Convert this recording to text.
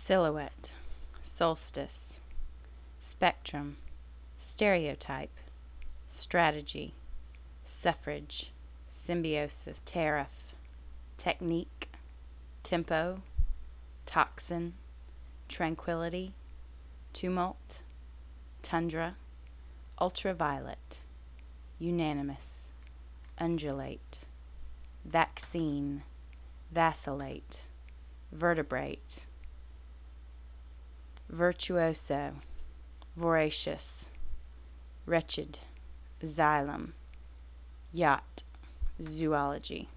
silhouette, solstice, spectrum, stereotype, strategy, suffrage, symbiosis, tariff, technique, tempo, toxin, tranquility, tumult, tundra, ultraviolet, unanimous, undulate, vaccine, vacillate, vertebrate, virtuoso, voracious, wretched, xylem, yacht, zoology.